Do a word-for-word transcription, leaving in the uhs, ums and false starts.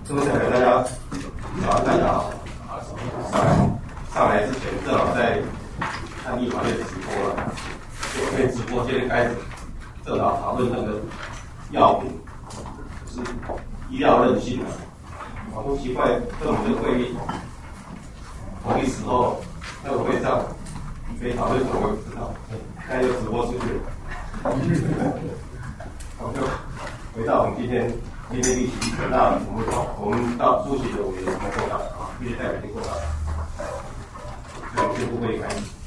各位大家早上大家好啊！上来上来之前正好在看立法院直播了，我跟直播间开始正好讨论那个药品，就是医疗韧性啊。好不奇怪，跟我们的会议同一时候，那个会上没讨论什么我也不知道，现在又直播出去了。我就回到我们今天今天例行，那我们我们到出席的委员通过了啊，这些代表经过了，所以这部会议开始。